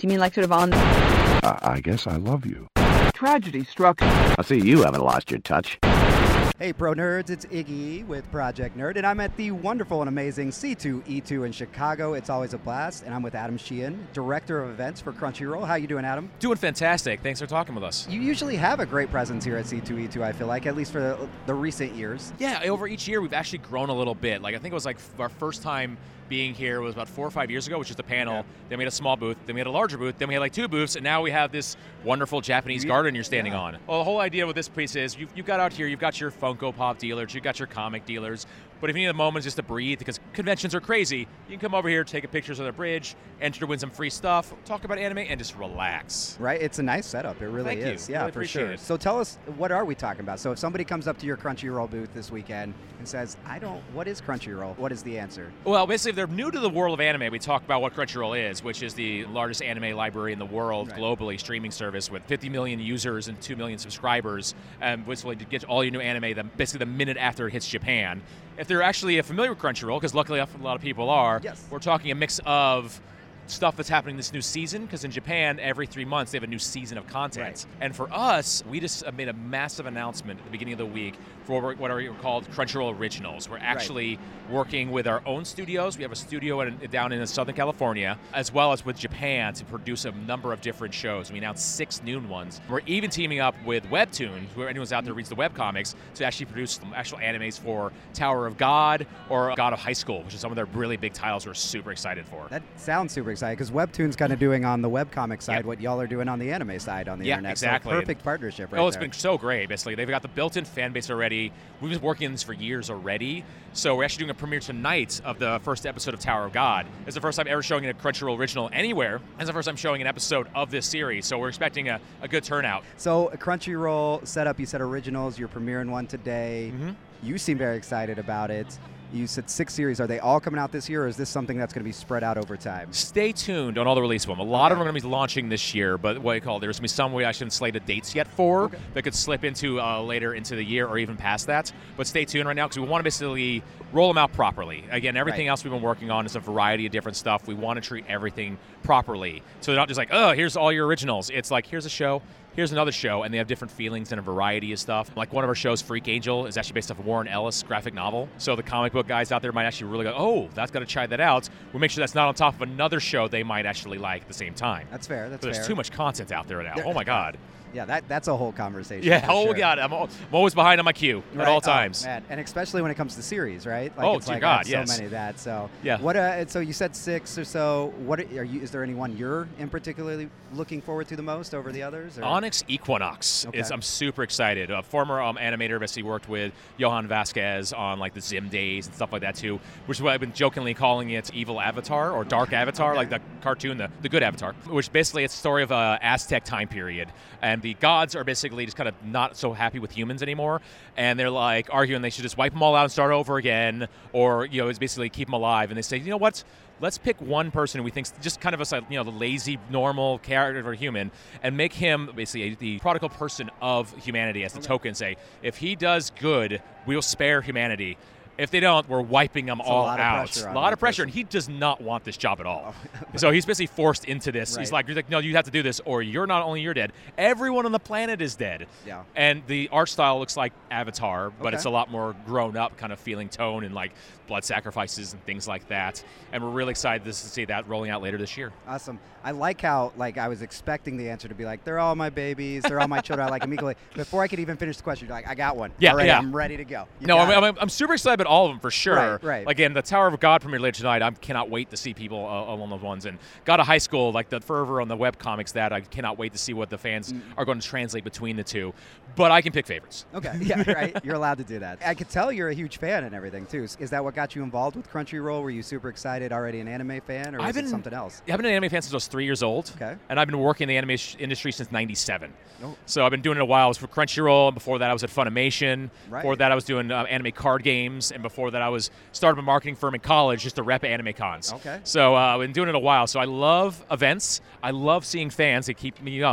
Do you mean like sort of on... I guess I love you. Tragedy struck. I see you haven't lost your touch. Hey, Pro Nerds, it's Iggy with Project Nerd, and I'm at the wonderful and amazing C2E2 in Chicago. It's always a blast, and I'm with Adam Sheehan, Director of Events for Crunchyroll. How you doing, Adam? Doing fantastic. Thanks for talking with us. You usually have a great presence here at C2E2, I feel like, at least for the recent years. Yeah, over each year, we've actually grown a little bit. Like, I think it was like our first time being here was about 4 or 5 years ago, which is the panel. Yeah. Then we had a small booth, then we had a larger booth, then we had like 2 booths, and now we have this wonderful Japanese garden you're standing on. Well, the whole idea with this piece is you've got out here, you've got your Funko Pop dealers, you've got your comic dealers, but if you need a moment just to breathe, because conventions are crazy, you can come over here, take pictures on the bridge, enter to win some free stuff, talk about anime, and just relax. Right? It's a nice setup. It really Thank is. You. Yeah, really for sure. It. So tell us, what are we talking about? So if somebody comes up to your Crunchyroll booth this weekend and says, what is Crunchyroll? What is the answer? Well, basically, if they're new to the world of anime, we talk about what Crunchyroll is, which is the largest anime library in the world, globally, streaming service with 50 million users and 2 million subscribers, and basically to get all your new anime basically the minute after it hits Japan. If they're actually familiar with Crunchyroll, because luckily a lot of people are, we're talking a mix of stuff that's happening this new season, because in Japan, every 3 months, they have a new season of content. Right. And for us, we just made a massive announcement at the beginning of the week for what are called Crunchyroll Originals. We're actually working with our own studios. We have a studio down in Southern California, as well as with Japan, to produce a number of different shows. We announced 6 new ones. We're even teaming up with Webtoon, who anyone's out there reads the webcomics, to actually produce some actual animes for Tower of God or God of High School, which is some of their really big titles we're super excited for. That sounds super exciting, because Webtoon's kind of doing on the webcomic side what y'all are doing on the anime side on the internet. Exactly. So perfect partnership right Oh, it's there. been so great, basically. They've got the built-in fan base already. We've been working on this for years already. So we're actually doing a premiere tonight of the first episode of Tower of God. It's the first time ever showing a Crunchyroll original anywhere. It's the first time showing an episode of this series. So we're expecting a good turnout. So Crunchyroll setup, you said originals, you're premiering one today. Mm-hmm. You seem very excited about it. You said 6 series. Are they all coming out this year, or is this something that's going to be spread out over time? Stay tuned on all the release of them. A lot of them are going to be launching this year, but what do you call it? There's going to be some we actually haven't slated dates yet for that could slip into later into the year or even past that. But stay tuned right now, because we want to basically roll them out properly. Again, everything else we've been working on is a variety of different stuff. We want to treat everything properly. So they're not just like, oh, here's all your originals. It's like, here's a show, here's another show, and they have different feelings and a variety of stuff. Like one of our shows, Freak Angel, is actually based off a Warren Ellis graphic novel. So the comic book guys out there might actually really go, oh, that's got to try that out. We'll make sure that's not on top of another show they might actually like at the same time. That's fair. There's too much content out there now. Oh, my God. Yeah, that's a whole conversation. Yeah, sure. God. I'm always behind on my queue at all times. Man. And especially when it comes to series, right? Like, dear God, so many of that. So yeah. So you said 6 or so. Is there anyone you're in particularly looking forward to the most over the others? Or? Onyx Equinox. I'm super excited. A former animator basically worked with Johan Vasquez on like the Zim days and stuff like that too, which is why I've been jokingly calling it Evil Avatar or Dark Avatar, like the cartoon, the good Avatar, which basically it's a story of an Aztec time period. And the gods are basically just kind of not so happy with humans anymore, and they're like arguing they should just wipe them all out and start over again, or it's basically keep them alive. And they say, you know what? Let's pick one person who we think's just kind of the lazy, normal character or human, and make him basically the prodigal person of humanity as the token. Say, if he does good, we'll spare humanity. If they don't, we're wiping them all out. A lot of pressure, and he does not want this job at all. So he's basically forced into this. He's like, no, you have to do this, or you're dead. Everyone on the planet is dead. Yeah. And the art style looks like Avatar, but it's a lot more grown up kind of feeling tone and like blood sacrifices and things like that. And we're really excited to see that rolling out later this year. Awesome. I like how I was expecting the answer to be like, they're all my babies, they're all my children. I like them equally. Before I could even finish the question, you're like, I got one. Yeah, all right, I'm ready to go. I'm super excited about all of them for sure. Right. Again, the Tower of God premiered later tonight. I cannot wait to see people along those ones. And God of High School, like the fervor on the webcomics, that I cannot wait to see what the fans are going to translate between the two. But I can pick favorites. Okay, yeah, right. You're allowed to do that. I could tell you're a huge fan and everything too. Is that what got you involved with Crunchyroll? Were you super excited, already an anime fan, or was it something else? I've been an anime fan since I was 3 years old. Okay. And I've been working in the anime industry since '97. Oh. So I've been doing it a while. I was for Crunchyroll, and before that I was at Funimation. Right. Before that I was doing anime card games, and before that I was started a marketing firm in college just to rep anime cons. Okay. So I've been doing it a while. So I love events. I love seeing fans. They keep me young.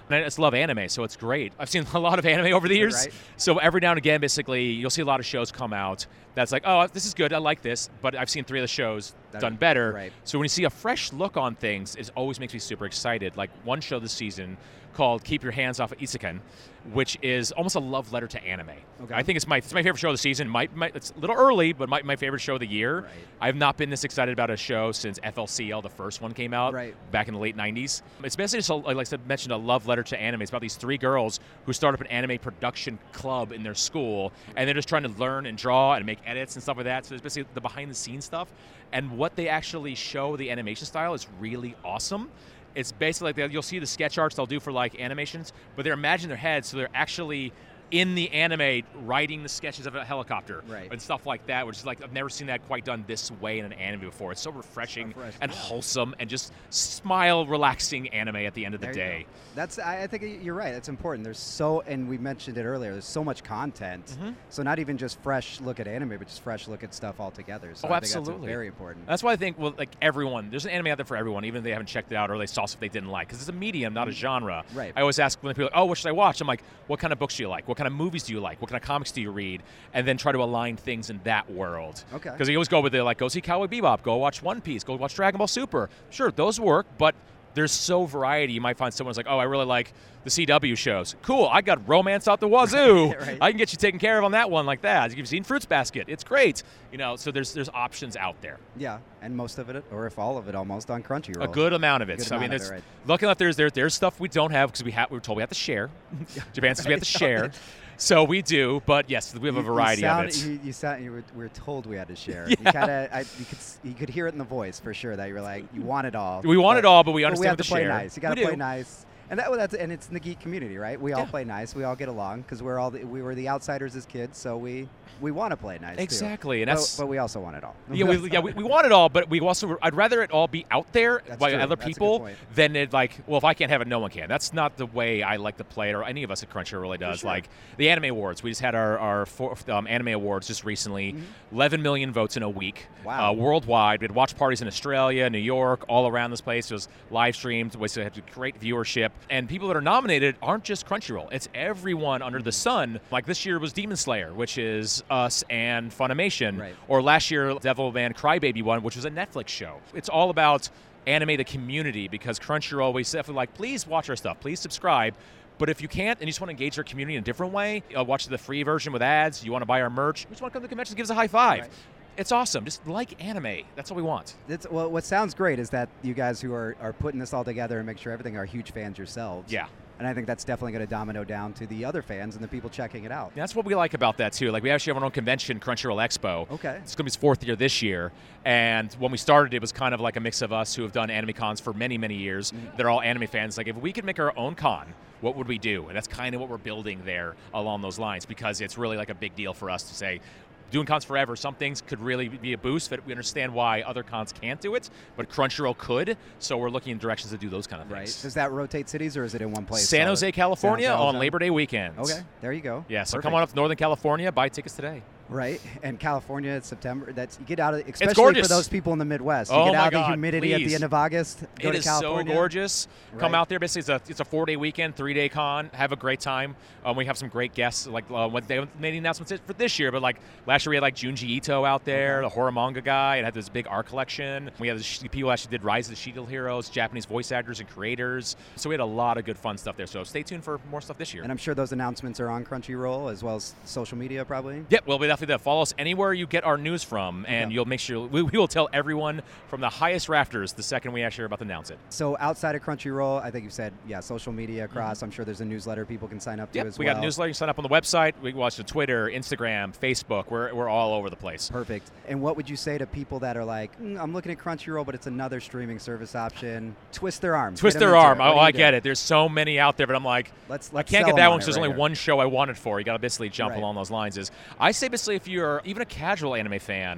And I just love anime, so it's great. I've seen a lot of anime over the years. Right. So every now and again, basically, you'll see a lot of shows come out that's like, oh, this is good, I like this, but I've seen 3 of the shows done better. Right. So when you see a fresh look on things, it always makes me super excited. Like one show this season called Keep Your Hands Off of Isekai, which is almost a love letter to anime. Okay. I think it's my favorite show of the season. It's a little early, but my favorite show of the year. Right. I've not been this excited about a show since FLCL, the first one came out back in the late 90s. It's basically just, like I mentioned, a love letter to anime. It's about these 3 girls who start up an anime production club in their school, and they're just trying to learn and draw and make edits and stuff like that. So it's basically the behind-the-scenes stuff. And what they actually show, the animation style, is really awesome. It's basically like you'll see the sketch arts they'll do for like animations, but they're imagining their heads, so they're actually in the anime writing the sketches of a helicopter and stuff like that, which is like I've never seen that quite done this way in an anime before. It's so refreshing and wholesome and just smile, relaxing anime at the end of the day. That's I think you're right. That's important. And we mentioned it earlier, there's so much content. So not even just fresh look at anime, but just fresh look at stuff altogether. So I think that's very important. That's why I think, well, like everyone, there's an anime out there for everyone, even if they haven't checked it out or they saw stuff they didn't like, because it's a medium, not a genre. Right. I always ask when people are like, oh, what should I watch? I'm like, what kind of books do you like? What kind of movies do you like? What kind of comics do you read? And then try to align things in that world. Okay. Because you always go with go see Cowboy Bebop, go watch One Piece, go watch Dragon Ball Super. Sure, those work, but there's so variety. You might find someone's like, oh, I really like the CW shows. Cool, I got romance out the wazoo. I can get you taken care of on that one like that. You've seen Fruits Basket. It's great. So there's options out there. Yeah, and most of it, or if all of it almost, on Crunchyroll. A good amount of it. So, looking up there's stuff we don't have because we were told we have to share. Japan says we have to share. So we do, but yes, we have a variety of it. We were told we had to share. Yeah. You could hear it in the voice for sure that you were like, you want it all. We want it all, but we understand the share. Nice. You got to play nice. And and it's in the geek community, right? We all play nice. We all get along because we were the outsiders as kids, so we want to play nice. Exactly, too. and but we also want it all. We want it all, but we also I'd rather it all be out there by other people than it if I can't have it, no one can. That's not the way I like to play it, or any of us at Crunchyroll really does. Sure. Like the Anime Awards, we just had our fourth, Anime Awards just recently. 11 million votes in a week. Wow. Worldwide. We had watch parties in Australia, New York, all around this place. It was live streamed. We had great viewership, and people that are nominated aren't just Crunchyroll. It's everyone under the sun. Like this year was Demon Slayer, which is us and Funimation. Right. Or last year, Devilman Crybaby won, which was a Netflix show. It's all about anime the community, because Crunchyroll, we definitely like, please watch our stuff, please subscribe. But if you can't and you just want to engage our community in a different way, watch the free version with ads, you want to buy our merch, you just want to come to the convention, give us a high five. Right. It's awesome. Just like anime. That's all we want. What sounds great is that you guys who are putting this all together and make sure everything are huge fans yourselves. Yeah. And I think that's definitely going to domino down to the other fans and the people checking it out. That's what we like about that, too. Like, we actually have our own convention, Crunchyroll Expo. Okay. It's going to be its 4th year this year. And when we started, it was kind of like a mix of us who have done anime cons for many, many years. They're all anime fans. Like, if we could make our own con, what would we do? And that's kind of what we're building there along those lines, because it's really like a big deal for us to say, doing cons forever, some things could really be a boost. But we understand why other cons can't do it, but Crunchyroll could. So we're looking in directions to do those kind of things. Right. Does that rotate cities, or is it in one place? San Jose, California, on Labor Day weekend. Okay, there you go. Yeah, so come on up to Northern California, buy tickets today. Right, and California, it's September. You get out of, especially for those people in the Midwest. You get out of the humidity at the end of August. Go to California. It is so gorgeous. Right. Come out there. Basically, it's a 4-day weekend, 3-day con. Have a great time. We have some great guests. Like when they made the announcements for this year, but like last year we had like Junji Ito out there, the horror manga guy. It had this big art collection. We had the people who actually did Rise of the Shield Heroes, Japanese voice actors and creators. So we had a lot of good fun stuff there. So stay tuned for more stuff this year. And I'm sure those announcements are on Crunchyroll as well as social media, probably. Yep, we'll be definitely there. Follow us anywhere you get our news from, and you'll make sure we will tell everyone from the highest rafters the second we actually are about to announce it. So outside of Crunchyroll, I think you said, social media across. I'm sure there's a newsletter people can sign up to as well. We got a newsletter. You sign up on the website. We can watch on Twitter, Instagram, Facebook. We're all over the place. Perfect. And what would you say to people that are like, I'm looking at Crunchyroll, but it's another streaming service option? Twist their arm. Twist their arm. Oh, I get it. There's so many out there, but I'm like, let's I can't get that one because there's only one show I want it for. You got to basically jump along those lines. I say basically if you're even a casual anime fan,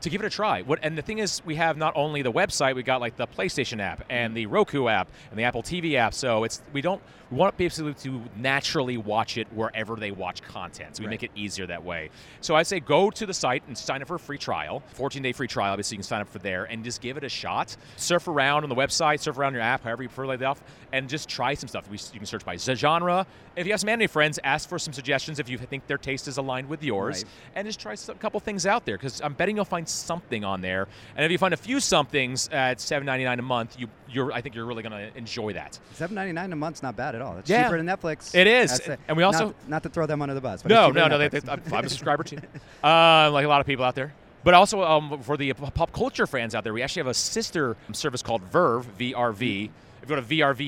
to give it a try. And the thing is, we have not only the website, we got like the PlayStation app and the Roku app and the Apple TV app. So we want people to naturally watch it wherever they watch content. So we make it easier that way. So I say go to the site and sign up for a free trial, 14-day free trial. Obviously, you can sign up for there and just give it a shot. Surf around on the website, surf around your app, however you prefer that, and just try some stuff. You can search by genre. If you have some anime friends, ask for some suggestions if you think their taste is aligned with yours, and just try a couple things out there, because I'm betting you'll find something on there. And if you find a few somethings at $7.99 a month, I think you're really going to enjoy that. $7.99 a month's not bad at all. It's cheaper than Netflix. It is. And we also not to throw them under the bus. But no. I'm a subscriber too, like a lot of people out there. But also for the pop culture fans out there, we actually have a sister service called Verve, VRV. If you go to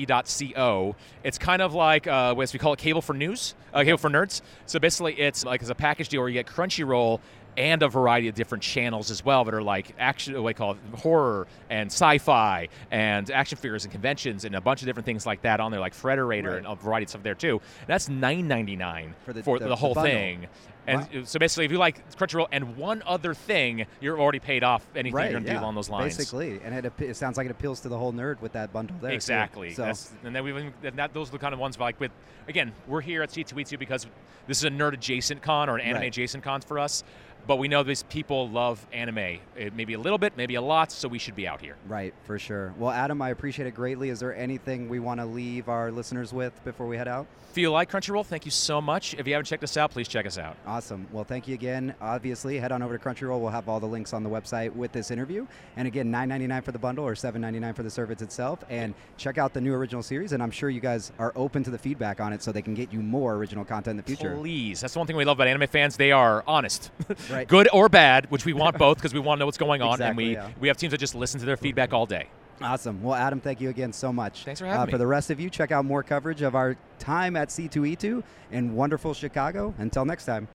vrv.co, it's kind of like what we call it, cable for news, cable for nerds. So basically, it's like as a package deal where you get Crunchyroll and a variety of different channels as well that are like action, what we call horror and sci-fi and action figures and conventions and a bunch of different things like that on there, like Frederator and a variety of stuff there too. And that's $9.99 for the whole thing. And so basically, if you like Crunchyroll and one other thing, you're already paid off anything you're going to do along those lines. Basically, and it sounds like it appeals to the whole nerd with that bundle there. Exactly. So. And then those are the kind of ones like again, we're here at C2E2 because this is a nerd adjacent con or an anime adjacent con for us. But we know these people love anime, maybe a little bit, maybe a lot, so we should be out here. Right, for sure. Well, Adam, I appreciate it greatly. Is there anything we want to leave our listeners with before we head out? If you like Crunchyroll, thank you so much. If you haven't checked us out, please check us out. Awesome. Well, thank you again. Obviously, head on over to Crunchyroll. We'll have all the links on the website with this interview. And again, $9.99 for the bundle or $7.99 for the service itself. And check out the new original series. And I'm sure you guys are open to the feedback on it so they can get you more original content in the future. Please. That's the one thing we love about anime fans. They are honest. Right. Good or bad, which we want both because we want to know what's going on. Exactly, and we have teams that just listen to their feedback all day. Awesome. Well, Adam, thank you again so much. Thanks for having me. For the rest of you, check out more coverage of our time at C2E2 in wonderful Chicago. Until next time.